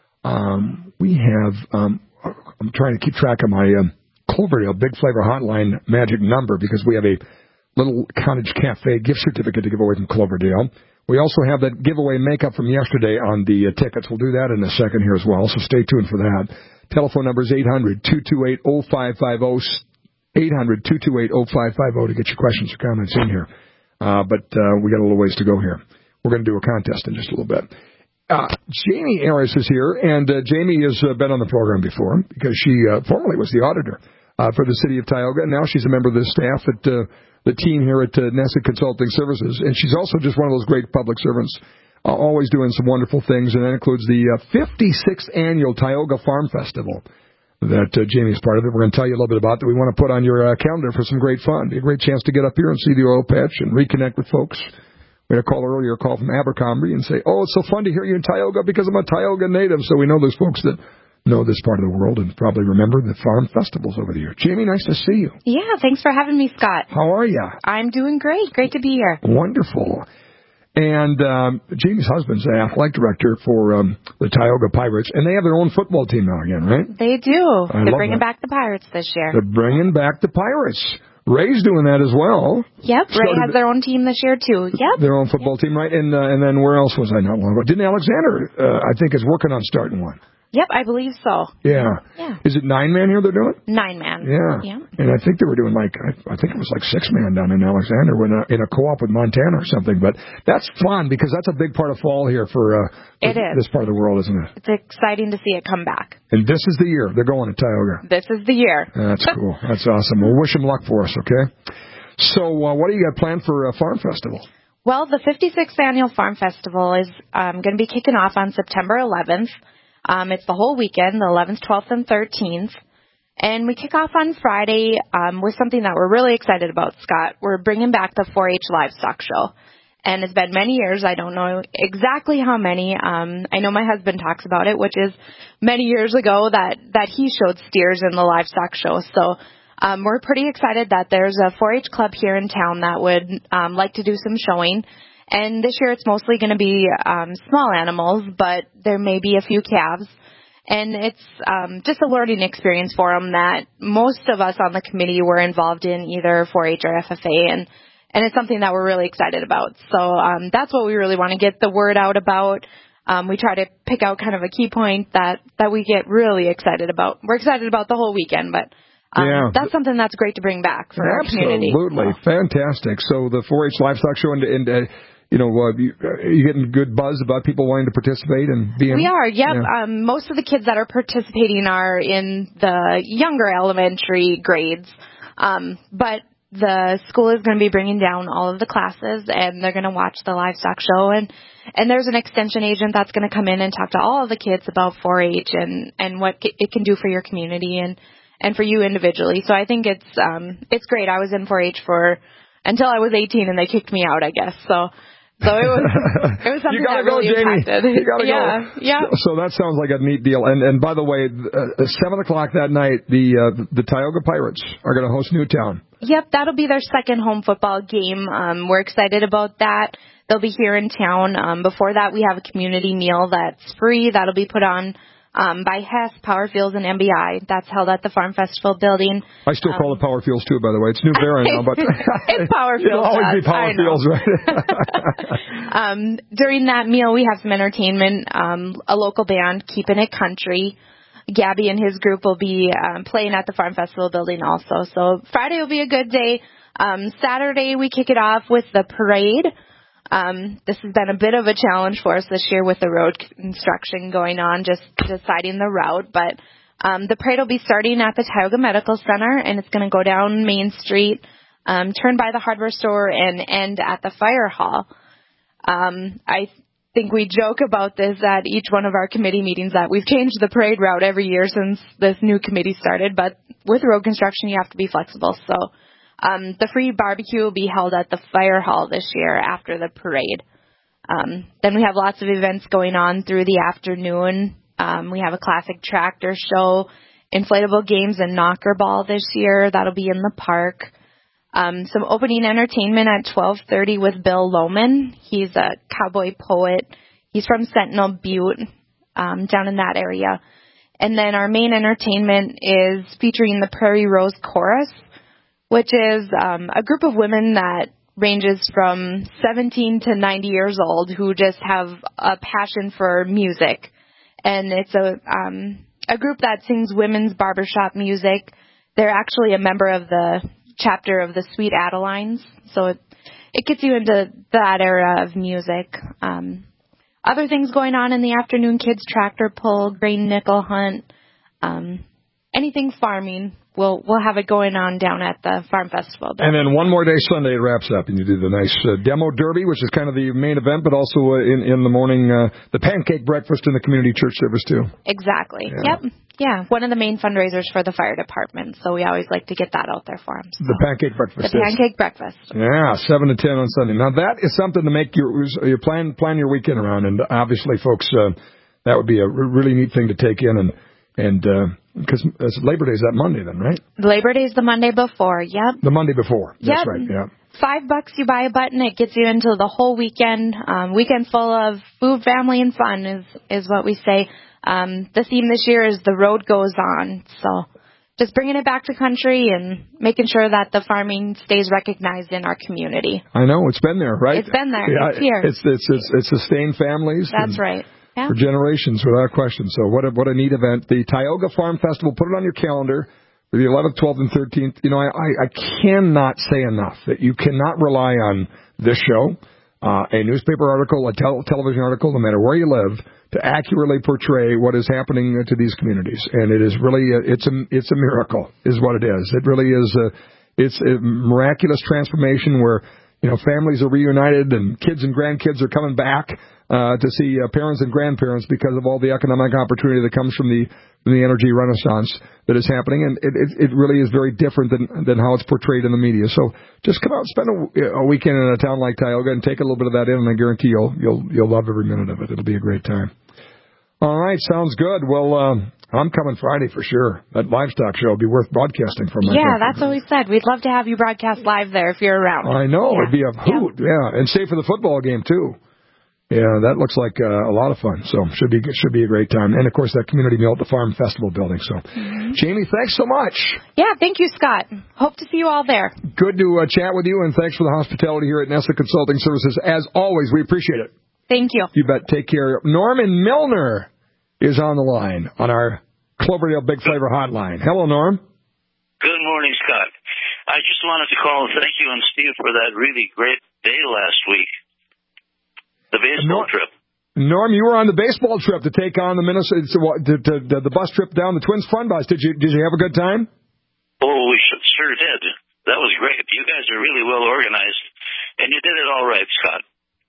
Um, we have, um, I'm trying to keep track of my um, Cloverdale Big Flavor Hotline magic number because we have a little Cottage Cafe gift certificate to give away from Cloverdale. We also have that giveaway makeup from yesterday on the uh, tickets. We'll do that in a second here as well, so stay tuned for that. Telephone number is eight hundred, two two eight, oh five five oh, eight hundred, two two eight, oh five five oh to get your questions or comments in here. Uh, but uh, we got a little ways to go here. We're going to do a contest in just a little bit. Uh, Jamie Harris is here, and uh, Jamie has uh, been on the program before because she uh, formerly was the auditor uh, for the city of Tioga, and now she's a member of the staff at uh, the team here at uh, Nessa Consulting Services, and she's also just one of those great public servants, uh, always doing some wonderful things, and that includes the uh, fifty-sixth Annual Tioga Farm Festival that uh, Jamie is part of it. We're going to tell you a little bit about that. We want to put on your uh, calendar for some great fun. Be a great chance to get up here and see the oil patch and reconnect with folks. We had a call earlier, a call from Abercrombie, and say, oh, it's so fun to hear you in Tioga because I'm a Tioga native. So we know there's folks that know this part of the world and probably remember the farm festivals over the year. Jamie, nice to see you. Yeah, thanks for having me, Scott. How are you? I'm doing great. Great to be here. Wonderful. And um, Jamie's husband's the athletic director for um, the Tioga Pirates, and they have their own football team now again, right? They do. I They're love bringing that. back the Pirates this year. They're bringing back the Pirates. Ray's doing that as well. Yep, Ray Started has their own team this year, too. Yep. Their own football team, right? And uh, and then where else was I not long ago? Didn't Alexander, uh, I think, is working on starting one. Yep, I believe so. Yeah. Yeah. Is it nine-man here they're doing? Nine-man. Yeah. Yeah. And I think they were doing like, I, I think it was like six-man down in Alexander in a, in a co-op with Montana or something. But that's fun because that's a big part of fall here for, uh, for It is. this part of the world, isn't it? It's exciting to see it come back. And this is the year. They're going to Tioga. This is the year. That's cool. That's awesome. Well, wish them luck for us, okay? So uh, what do you got planned for a farm festival? Well, the fifty-sixth Annual Farm Festival is um, going to be kicking off on September eleventh. Um, it's the whole weekend, the eleventh, twelfth, and thirteenth. And we kick off on Friday um, with something that we're really excited about, Scott. We're bringing back the four H Livestock Show. And it's been many years. I don't know exactly how many. Um, I know my husband talks about it, which is many years ago that, that he showed steers in the livestock show. So um, we're pretty excited that there's a four H club here in town that would um, like to do some showing. And this year it's mostly going to be um, small animals, but there may be a few calves. And it's um, just a learning experience for them that most of us on the committee were involved in either four H or F F A, and, and it's something that we're really excited about. So um, that's what we really want to get the word out about. Um, we try to pick out kind of a key point that, that we get really excited about. We're excited about the whole weekend, but Um, yeah. that's something that's great to bring back for our community. Absolutely. Fantastic. So the four H Livestock Show, and, and uh, you know, uh, you, uh, you getting good buzz about people wanting to participate and be in? We are, yep. Yeah. Um, most of the kids that are participating are in the younger elementary grades. Um, but the school is going to be bringing down all of the classes, and they're going to watch the livestock show. And, and there's an extension agent that's going to come in and talk to all of the kids about four H and, and what it can do for your community and and for you individually. So I think it's um it's great. I was in four H for until I was eighteen, and they kicked me out, I guess. So so it was it was something you gotta that go, really Jamie. impacted. You gotta yeah, go. yeah. So that sounds like a neat deal. And and by the way, uh, seven o'clock that night, the uh, the Tioga Pirates are going to host Newtown. Yep, that'll be their second home football game. Um, we're excited about that. They'll be here in town. Um, before that, we have a community meal that's free. That'll be put on Um, by Hess, Power Fuels, and M B I. That's held at the Farm Festival building. I still um, call it Power Fuels, too, by the way. It's New Vera now, but it's Power Fuels. It'll always be Power Fuels, right? um, during that meal, we have some entertainment, um, a local band, Keeping It Country. Gabby and his group will be um, playing at the Farm Festival building also. So Friday will be a good day. Um, Saturday, we kick it off with the parade. Um, this has been a bit of a challenge for us this year with the road construction going on, just deciding the route. But um, the parade will be starting at the Tioga Medical Center, and it's going to go down Main Street, um, turn by the hardware store, and end at the fire hall. Um, I think we joke about this at each one of our committee meetings that we've changed the parade route every year since this new committee started. But with road construction, you have to be flexible. So Um, the free barbecue will be held at the fire hall this year after the parade. Um, then we have lots of events going on through the afternoon. Um, we have a classic tractor show, inflatable games, and knocker ball this year. That'll be in the park. Um, some opening entertainment at twelve thirty with Bill Lohman. He's a cowboy poet. He's from Sentinel Butte, um, down in that area. And then our main entertainment is featuring the Prairie Rose Chorus, which is um, a group of women that ranges from seventeen to ninety years old who just have a passion for music. And it's a um, a group that sings women's barbershop music. They're actually a member of the chapter of the Sweet Adelines, so it, it gets you into that era of music. Um, other things going on in the afternoon, kids tractor pull, grain nickel hunt, um, anything farming. We'll we'll have it going on down at the Farm Festival. And then one more day Sunday it wraps up, and you do the nice uh, demo derby, which is kind of the main event, but also uh, in in the morning uh, the pancake breakfast in the community church service too. Exactly. Yeah. Yep. Yeah. One of the main fundraisers for the fire department, so we always like to get that out there for them. So. The pancake breakfast. The is. pancake breakfast. Yeah, seven to ten on Sunday. Now that is something to make your you plan plan your weekend around, and obviously, folks, uh, that would be a really neat thing to take in and. And because uh, Labor Day is that Monday then, right? Labor Day is the Monday before, yep. The Monday before, that's yep. right, yeah. Five bucks you buy a button, it gets you into the whole weekend. Um, weekend full of food, family, and fun is, is what we say. Um, the theme this year is The Road Goes On. So just bringing it back to country and making sure that the farming stays recognized in our community. I know, it's been there, right? It's been there, yeah, it's here. It's, it's, it's, it's sustained families. That's right. Yeah. For generations, without question. So what a, what a neat event. The Tioga Farm Festival, put it on your calendar for the eleventh, twelfth, and thirteenth. You know, I, I, I cannot say enough that you cannot rely on this show, uh, a newspaper article, a tel- television article, no matter where you live, to accurately portray what is happening to these communities. And it is really, a, it's a, it's a miracle, is what it is. It really is a, it's a miraculous transformation where, you know, families are reunited and kids and grandkids are coming back uh, to see uh, parents and grandparents because of all the economic opportunity that comes from the from the energy renaissance that is happening. And it, it, it really is very different than than how it's portrayed in the media. So just come out and spend a, a weekend in a town like Tioga and take a little bit of that in, and I guarantee you'll you'll you'll love every minute of it. It'll be a great time. All right, sounds good. Well, um, I'm coming Friday for sure. That livestock show will be worth broadcasting from. Yeah, that's what we said. We'd love to have you broadcast live there if you're around. I know. Yeah. It'd be a hoot. Yeah. yeah. And save for the football game, too. Yeah, that looks like uh, a lot of fun. So should be should be a great time. And, of course, that community meal at the Farm Festival building. So, mm-hmm. Jamie, thanks so much. Yeah, thank you, Scott. Hope to see you all there. Good to uh, chat with you, and thanks for the hospitality here at Nessa Consulting Services. As always, we appreciate it. Thank you. You bet. Take care. Norman Milner is on the line on our Cloverdale Big Flavor Hotline. Hello, Norm. Good morning, Scott. I just wanted to call and thank you and Steve for that really great day last week, the baseball Norm, trip. Norm, you were on the baseball trip to take on the Minnesota, to, to, to, the bus trip down the Twins Fun Bus. Did you did you have a good time? Oh, we sure did. That was great. You guys are really well organized, and you did it all right, Scott.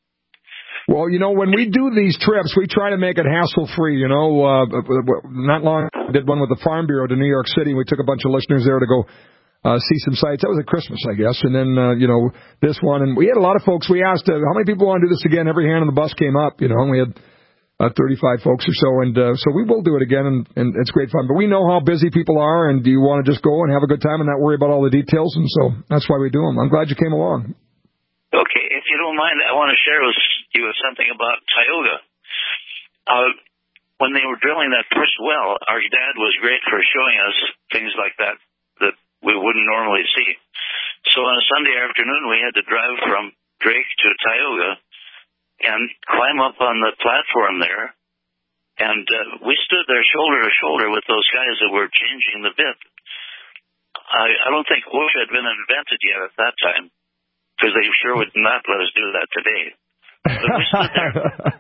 Well, you know, when we do these trips, we try to make it hassle-free, you know. Uh, not long ago, I did one with the Farm Bureau to New York City. We took a bunch of listeners there to go uh, see some sites. That was at Christmas, I guess. And then, uh, you know, this one. And we had a lot of folks. We asked, uh, how many people want to do this again? Every hand on the bus came up, you know, and we had uh, thirty-five folks or so. And uh, so we will do it again, and, and it's great fun. But we know how busy people are, and do you want to just go and have a good time and not worry about all the details? And so that's why we do them. I'm glad you came along. Okay, if you don't mind, I want to share with you something about Tioga. Uh, when they were drilling that first well, our dad was great for showing us things like that that we wouldn't normally see. So on a Sunday afternoon, we had to drive from Drake to Tioga and climb up on the platform there. And uh, we stood there shoulder to shoulder with those guys that were changing the bit. I, I don't think OSHA had been invented yet at that time, because they sure would not let us do that today. But we stood there.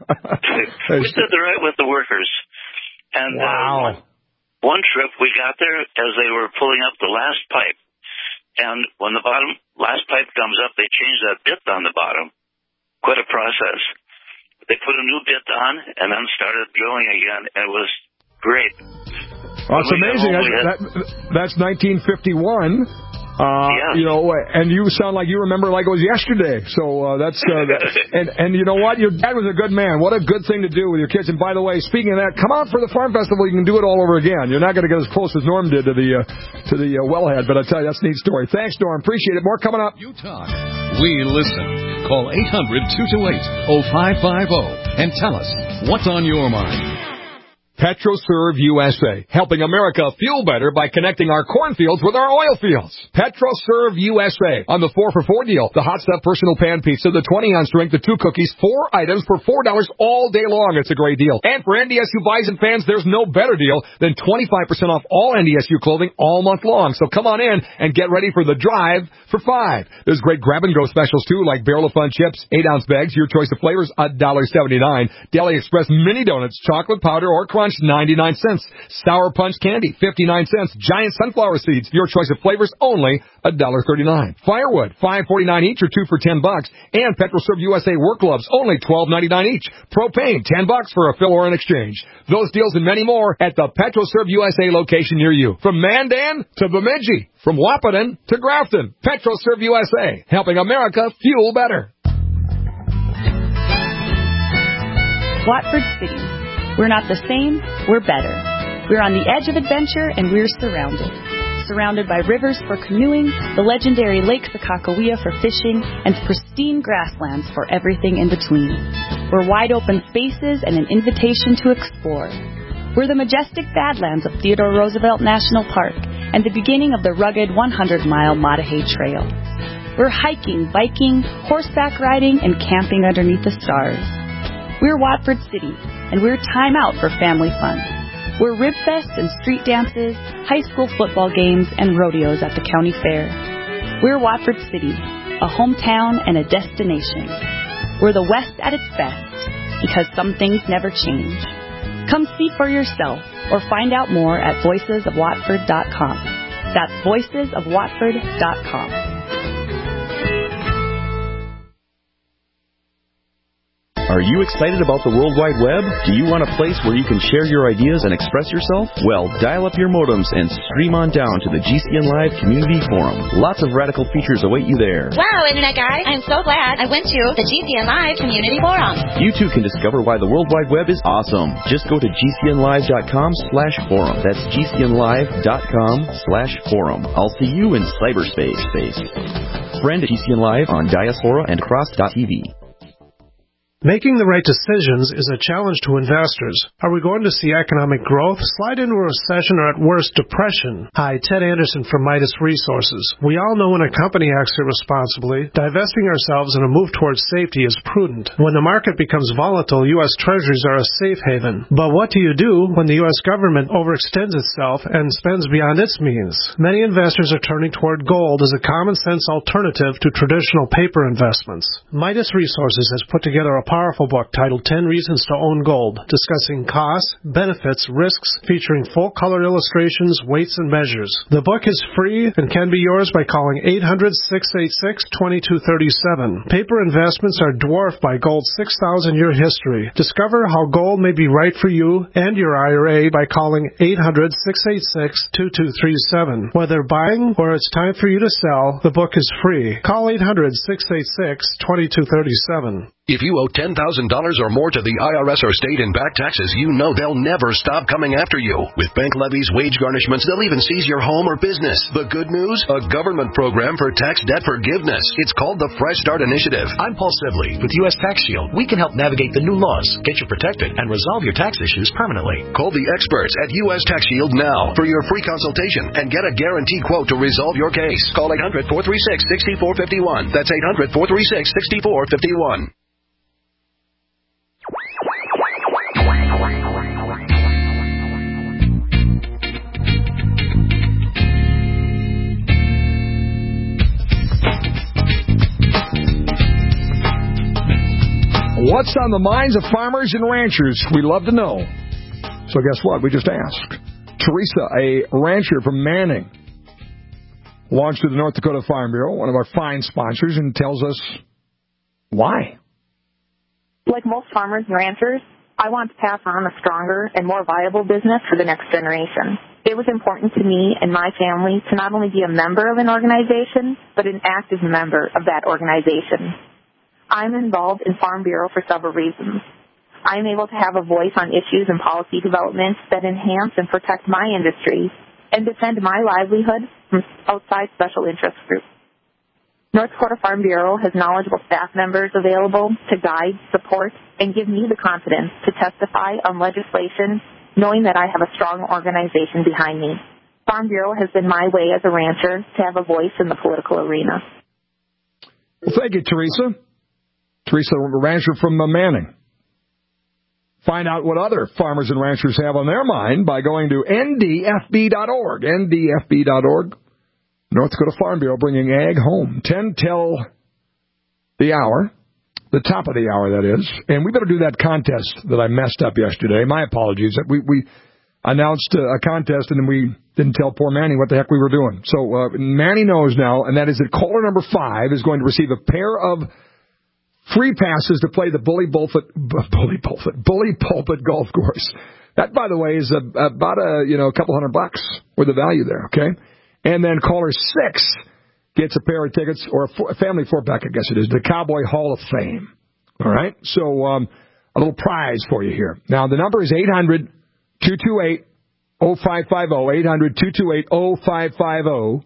we stood there right with the workers. And wow. uh, one, one trip we got there as they were pulling up the last pipe. And when the bottom last pipe comes up, they change that bit on the bottom. Quite a process. They put a new bit on and then started drilling again. It was great. Well, it's amazing. Home, that, had, that, that's nineteen fifty-one. Uh, Yeah. You know, and you sound like you remember like it was yesterday. So uh, that's uh, that, and and you know what? Your dad was a good man. What a good thing to do with your kids. And by the way, speaking of that, come out for the farm festival. You can do it all over again. You're not going to get as close as Norm did to the uh, to the uh, wellhead, but I tell you, that's a neat story. Thanks, Norm. Appreciate it. More coming up. You talk. We listen. Call eight hundred, two two eight, oh five five oh and tell us what's on your mind. PetroServe U S A, helping America fuel better by connecting our cornfields with our oil fields. PetroServe U S A on the four for four deal. The Hot Stuff Personal Pan Pizza, the twenty ounce drink, the two cookies, four items for four dollars all day long. It's a great deal. And for N D S U Bison fans, there's no better deal than twenty-five percent off all N D S U clothing all month long. So come on in and get ready for the drive for five. There's great grab-and-go specials, too, like Barrel of Fun chips, eight ounce bags, your choice of flavors, one dollar seventy-nine. Deli Express mini donuts, chocolate powder or crunch, ninety-nine cents. Sour Punch candy, fifty-nine cents. Giant sunflower seeds, your choice of flavors, only one dollar thirty-nine. Firewood, five forty-nine each or two for ten bucks. And PetroServe U S A work gloves, only twelve ninety-nine each. Propane, ten bucks for a fill or an exchange. Those deals and many more at the PetroServe U S A location near you. From Mandan to Bemidji, from Wahpeton to Grafton, PetroServe U S A, helping America fuel better. Watford City. We're not the same, we're better. We're on the edge of adventure, and we're surrounded. Surrounded by rivers for canoeing, the legendary Lake Sakakawea for fishing, and pristine grasslands for everything in between. We're wide open spaces and an invitation to explore. We're the majestic Badlands of Theodore Roosevelt National Park and the beginning of the rugged one hundred mile Mattahay Trail. We're hiking, biking, horseback riding, and camping underneath the stars. We're Watford City, and we're time out for family fun. We're rib fests and street dances, high school football games, and rodeos at the county fair. We're Watford City, a hometown and a destination. We're the West at its best, because some things never change. Come see for yourself, or find out more at voices of watford dot com. That's voices of watford dot com. Are you excited about the World Wide Web? Do you want a place where you can share your ideas and express yourself? Well, dial up your modems and stream on down to the G C N Live Community Forum. Lots of radical features await you there. Wow, Internet guy, I'm so glad I went to the G C N Live Community Forum. You too can discover why the World Wide Web is awesome. Just go to G C N live dot com slash forum. That's G C N live dot com slash forum. I'll see you in cyberspace. Space. Friend G C N Live on Diaspora and Cross dot T V. Making the right decisions is a challenge to investors. Are we going to see economic growth, slide into a recession, or at worst, depression? Hi, Ted Anderson from Midas Resources. We all know when a company acts irresponsibly, divesting ourselves in a move towards safety is prudent. When the market becomes volatile, U S Treasuries are a safe haven. But what do you do when the U S government overextends itself and spends beyond its means? Many investors are turning toward gold as a common-sense alternative to traditional paper investments. Midas Resources has put together a powerful book titled ten Reasons to Own Gold, discussing costs, benefits, risks, featuring full-color illustrations, weights, and measures. The book is free and can be yours by calling eight hundred, six eight six, two two three seven. Paper investments are dwarfed by gold's six thousand year history. Discover how gold may be right for you and your I R A by calling eight hundred, six eight six, two two three seven. Whether buying or it's time for you to sell, the book is free. Call eight hundred, six eight six, two two three seven. If you owe ten thousand dollars or more to the I R S or state in back taxes, you know they'll never stop coming after you. With bank levies, wage garnishments, they'll even seize your home or business. The good news? A government program for tax debt forgiveness. It's called the Fresh Start Initiative. I'm Paul Sibley with U S Tax Shield. We can help navigate the new laws, get you protected, and resolve your tax issues permanently. Call the experts at U S Tax Shield now for your free consultation and get a guaranteed quote to resolve your case. Call eight hundred, four three six, six four five one. That's eight hundred, four three six, six four five one. What's on the minds of farmers and ranchers? We love to know. So guess what? We just asked. Teresa, a rancher from Manning, belongs to the North Dakota Farm Bureau, one of our fine sponsors, and tells us why. Like most farmers and ranchers, I want to pass on a stronger and more viable business for the next generation. It It was important to me and my family to not only be a member of an organization, but an active member of that organization. I'm involved in Farm Bureau for several reasons. I'm able to have a voice on issues and policy developments that enhance and protect my industry and defend my livelihood from outside special interest groups. North Dakota Farm Bureau has knowledgeable staff members available to guide, support, and give me the confidence to testify on legislation, knowing that I have a strong organization behind me. Farm Bureau has been my way as a rancher to have a voice in the political arena. Well, thank you, Teresa. Teresa, a rancher from uh, Manning. Find out what other farmers and ranchers have on their mind by going to N D F B dot org. N D F B dot org. North Dakota Farm Bureau bringing ag home. ten till the hour. The top of the hour, that is. And we better do that contest that I messed up yesterday. My apologies. We we announced a contest, and then we didn't tell poor Manny what the heck we were doing. So uh, Manny knows now, and that is that caller number five is going to receive a pair of free passes to play the Bully Pulpit, Bully Pulpit, Bully Pulpit Golf Course. That, by the way, is a, about a you know a couple hundred bucks worth of value there. Okay, and then caller six gets a pair of tickets, or a, four, a family four-pack, I guess it is, the Cowboy Hall of Fame. All right, so um, a little prize for you here. Now the number is eight hundred, two two eight, oh five five oh, eight hundred, two two eight, oh five five oh.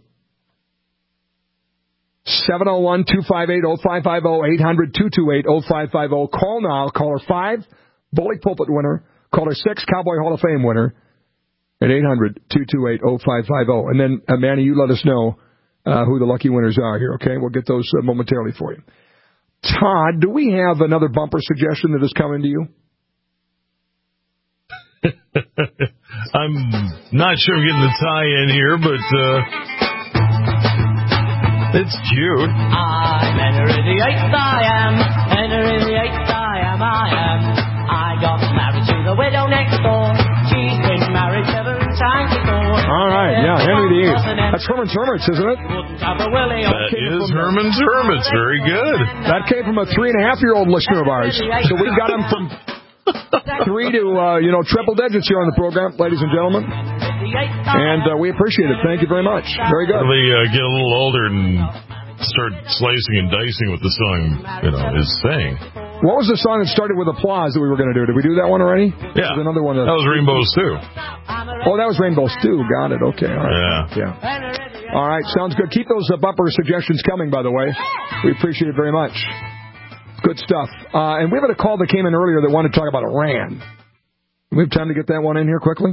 seven oh one, two five eight, oh five five oh, eight hundred, two two eight, oh five five oh. Call now. Caller five, Bully Pulpit winner. Caller six, Cowboy Hall of Fame winner. At eight hundred, two two eight, oh five five oh. And then, uh, Manny, you let us know uh, who the lucky winners are here, okay? We'll get those uh, momentarily for you. Todd, do we have another bumper suggestion that is coming to you? I'm not sure I'm getting the tie-in here, but... Uh... It's cute. I'm Henry the Eighth, I am. Henry the Eighth, I am, I am. I got married to the widow next door. She's been married seven times before. All right, yeah, Henry the Eighth. That's Herman's Hermits, isn't it? That is Herman's Hermits. Very good. That came from a three-and-a-half-year-old listener of ours. So we got him from three to, uh, you know, triple digits here on the program, ladies and gentlemen. And uh, we appreciate it. Thank you very much. Very good. When they uh, get a little older and start slicing and dicing what the song, you know, is saying. What was the song that started with applause that we were going to do? Did we do that one already? Yeah. There's another one. That, that was Rainbow Stew. Oh, that was Rainbow Stew. Got it. Okay. All right. Yeah. Yeah. All right. Sounds good. Keep those uh, bumper suggestions coming, by the way. We appreciate it very much. Good stuff. Uh, and we have a call that came in earlier that wanted to talk about Iran. Do we have time to get that one in here quickly?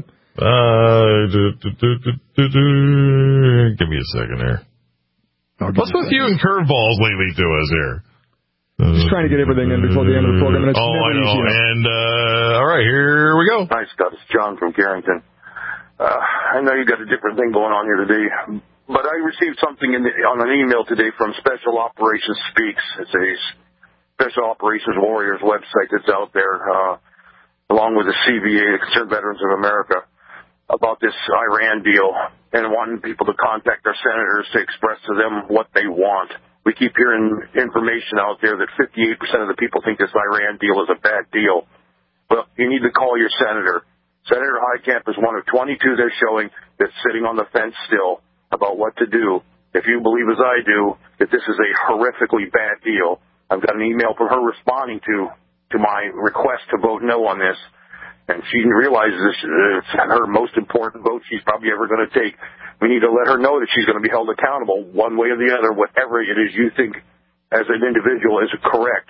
Uh, do, do, do, do, do, do. Give me a second here. What's with you and curveballs lately to us here? Just trying to get everything in before the end of the program. And it's oh, never I know. Easy and, uh, all right, here we go. Hi, Scott. It's John from Carrington. Uh, I know you got a different thing going on here today, but I received something in the, on an email today from Special Operations Speaks. It's a Special Operations Warriors website that's out there, uh, along with the C V A, the Concerned Veterans of America, about this Iran deal and wanting people to contact our senators to express to them what they want. We keep hearing information out there that fifty-eight percent of the people think this Iran deal is a bad deal. Well, you need to call your senator. Senator Heitkamp is one of twenty-two they're showing that's sitting on the fence still about what to do. If you believe as I do that this is a horrifically bad deal, I've got an email from her responding to, to my request to vote no on this. And she realizes it's her most important vote she's probably ever going to take. We need to let her know that she's going to be held accountable one way or the other, whatever it is you think as an individual is correct.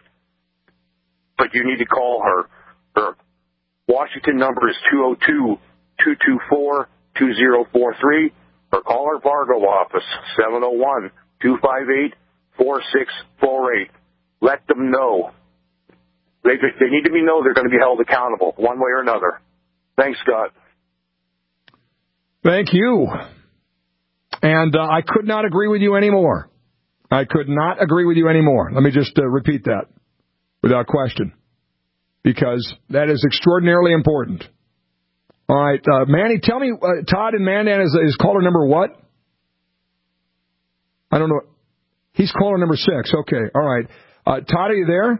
But you need to call her. Her Washington number is two oh two, two two four, two oh four three, or call our Fargo office, seven oh one, two five eight, four six four eight. Let them know. They, they need to be know they're going to be held accountable one way or another. Thanks, Scott. Thank you. And uh, I could not agree with you anymore. I could not agree with you anymore. Let me just uh, repeat that without question, because that is extraordinarily important. All right, uh, Manny, tell me, uh, Todd and Mandan is, is caller number what? I don't know. He's caller number six. Okay, all right. Uh, Todd, are you there?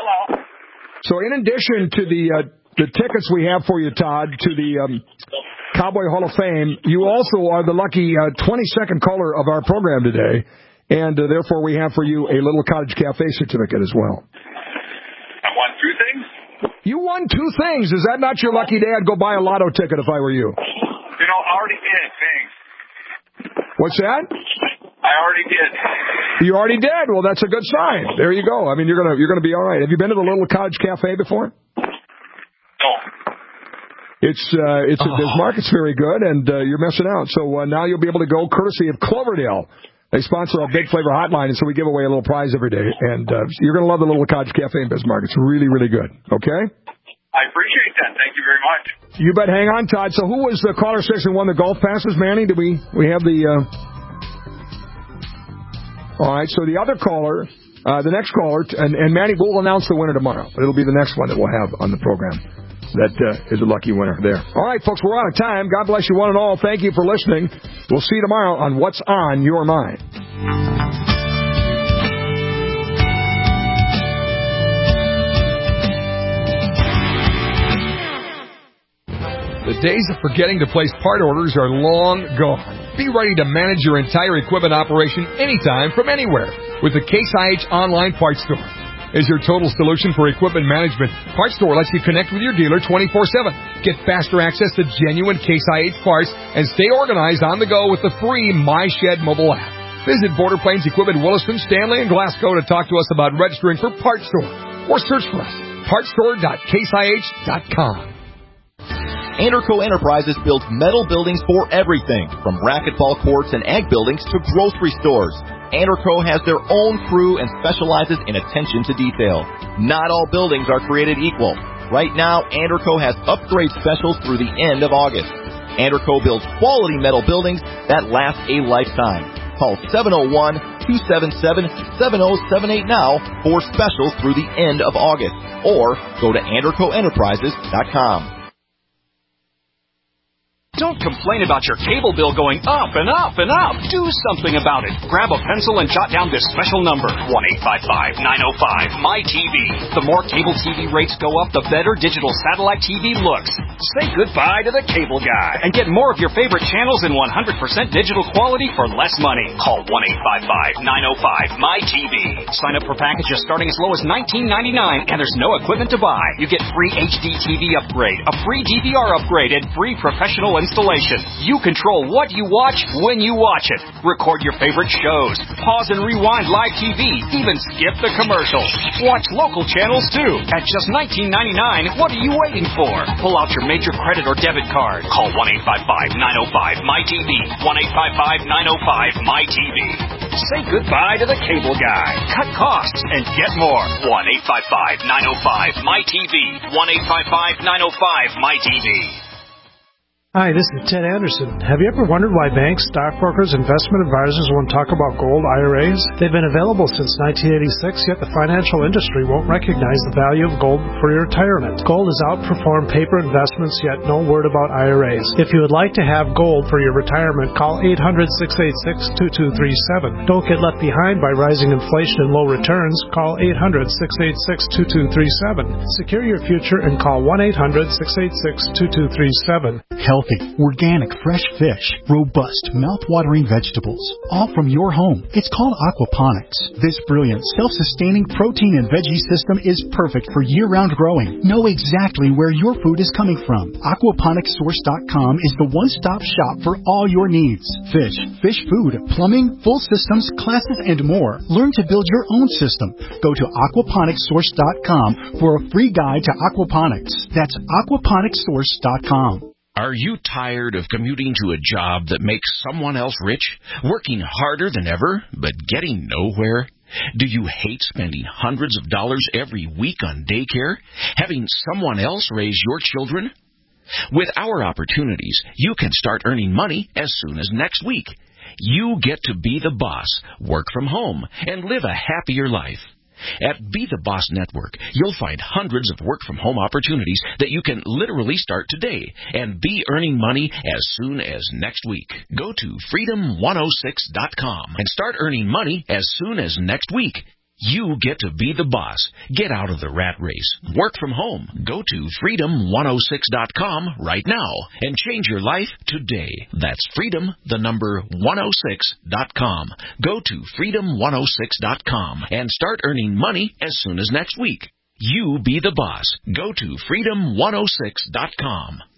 So in addition to the uh, the tickets we have for you, Todd, to the um, Cowboy Hall of Fame. You also are the lucky uh, twenty-second caller of our program today, and uh, therefore we have for you a Little Cottage Cafe certificate as well. I won two things? You won two things. Is that not your lucky day? I'd go buy a lotto ticket if I were you. You know, I already did. Thanks. What's that? I already did. You already did. Well, that's a good sign. There you go. I mean, you're gonna you're gonna be all right. Have you been to the Little Cottage Cafe before? No. It's uh, it's oh. at Bismarck. It's very good, and uh, you're missing out. So uh, now you'll be able to go courtesy of Cloverdale. They sponsor our Big Flavor Hotline, and so we give away a little prize every day. And uh, you're going to love the Little Cottage Cafe in Bismarck. It's really, really good. Okay? I appreciate that. Thank you very much. You bet. Hang on, Todd. So who was the caller six and won the golf passes, Manny? Did we we have the... Uh... All right, so the other caller, uh, the next caller, and, and Manny will announce the winner tomorrow. It'll be the next one that we'll have on the program. That uh, is a lucky winner there. All right, folks, we're out of time. God bless you one and all. Thank you for listening. We'll see you tomorrow on What's on Your Mind. The days of forgetting to place part orders are long gone. Be ready to manage your entire equipment operation anytime from anywhere with the Case I H Online Parts Store. Is your total solution for equipment management. Parts Store lets you connect with your dealer twenty-four seven. Get faster access to genuine Case I H parts and stay organized on the go with the free MyShed mobile app. Visit Border Plains Equipment, Williston, Stanley, and Glasgow to talk to us about registering for Parts Store. Or search for us, parts store dot case I H dot com. Anderco Enterprises builds metal buildings for everything, from racquetball courts and ag buildings to grocery stores. Anderco has their own crew and specializes in attention to detail. Not all buildings are created equal. Right now, Anderco has upgrade specials through the end of August. Anderco builds quality metal buildings that last a lifetime. Call seven oh one, two seven seven, seven oh seven eight now for specials through the end of August. Or go to anderco enterprises dot com. Don't complain about your cable bill going up and up and up. Do something about it. Grab a pencil and jot down this special number, one eight five five, nine oh five, M Y T V. The more cable T V rates go up, the better digital satellite T V looks. Say goodbye to the cable guy and get more of your favorite channels in one hundred percent digital quality for less money. Call one eight five five, nine oh five, M Y T V. Sign up for packages starting as low as nineteen ninety-nine, and there's no equipment to buy. You get free H D T V upgrade, a free D V R upgrade, and free professional installation. You control what you watch when you watch it. Record your favorite shows. Pause and rewind live T V. Even skip the commercials. Watch local channels too. At just nineteen ninety-nine, what are you waiting for? Pull out your major credit or debit card. Call one eight five five, nine oh five, M Y T V. one eight five five, nine oh five, M Y T V. Say goodbye to the cable guy. Cut costs and get more. one eight five five, nine oh five, M Y T V. one eight five five, nine oh five, M Y T V. Hi, this is Ted Anderson. Have you ever wondered why banks, stockbrokers, investment advisors won't talk about gold I R As? They've been available since nineteen eighty-six, yet the financial industry won't recognize the value of gold for your retirement. Gold has outperformed paper investments, yet no word about I R As. If you would like to have gold for your retirement, call eight hundred, six eight six, two two three seven. Don't get left behind by rising inflation and low returns. Call eight hundred, six eight six, two two three seven. Secure your future and call one eight hundred, six eight six, two two three seven. Healthy, organic, fresh fish, robust, mouth-watering vegetables, all from your home. It's called aquaponics. This brilliant, self-sustaining protein and veggie system is perfect for year-round growing. Know exactly where your food is coming from. aquaponics source dot com is the one-stop shop for all your needs. Fish, fish food, plumbing, full systems, classes, and more. Learn to build your own system. Go to aquaponics source dot com for a free guide to aquaponics. That's aquaponics source dot com. Are you tired of commuting to a job that makes someone else rich, working harder than ever, but getting nowhere? Do you hate spending hundreds of dollars every week on daycare, having someone else raise your children? With our opportunities, you can start earning money as soon as next week. You get to be the boss, work from home, and live a happier life. At Be the Boss Network, you'll find hundreds of work-from-home opportunities that you can literally start today and be earning money as soon as next week. Go to freedom one oh six dot com and start earning money as soon as next week. You get to be the boss. Get out of the rat race. Work from home. Go to freedom one oh six dot com right now and change your life today. That's freedom, the number one oh six dot com. Go to freedom one oh six dot com and start earning money as soon as next week. You be the boss. Go to freedom one oh six dot com.